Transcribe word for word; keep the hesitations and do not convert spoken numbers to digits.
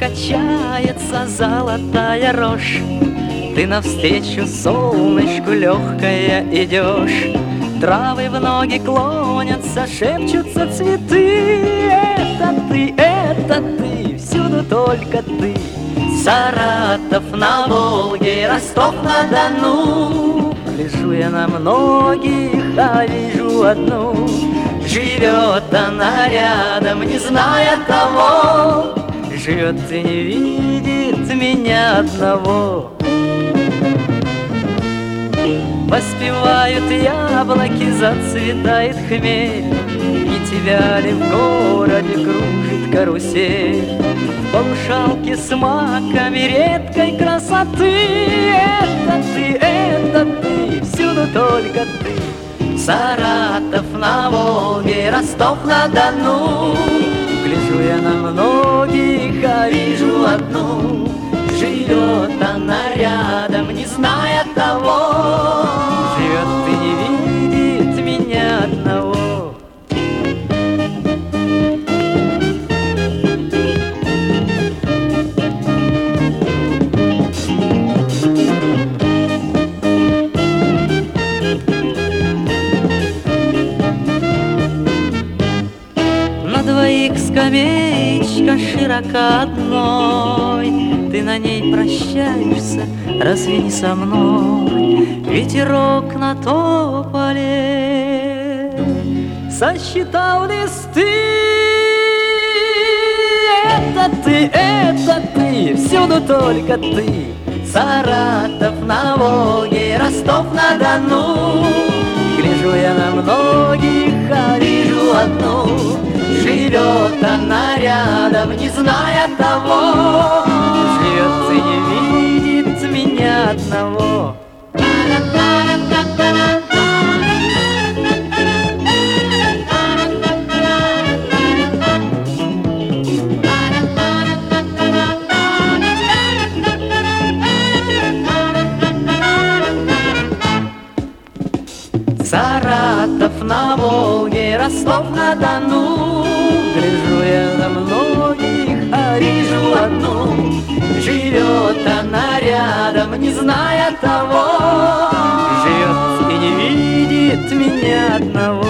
качается золотая рожь. Ты навстречу солнышку легкая идешь. Травы в ноги клонятся, шепчутся цветы. Это ты, это ты, всюду только ты. Саратов на Волге, Ростов-на-Дону. Гляжу я на многих, а вижу одну. Живет она рядом, не зная того. Живет и не видит меня одного. Поспевают яблоки, зацветает хмель. Не тебя ли в городе кружит карусель? В полушалке с маками редкой красоты. Это ты, это ты, всюду только ты. Саратов на Волге, Ростов-на-Дону. Гляжу я на многих, а вижу одну. Живет она рядом, не зная того. Живет и не видит меня одного. На двоих скамеечка широка одной. Ты на ней прощаешься, разве не со мной? Ветерок на тополе сосчитал листы. Это ты, это ты, всюду только ты. Саратов на Волге, Ростов-на-Дону. Гляжу я на многих, а вижу одну. Живет она рядом, не зная того. Живет и не видит меня одного. Саратов на Волге, Ростов-на-Дону. Гляжу я на многих, а вижу одну. Живет она рядом, не зная того. Живет и не видит меня одного.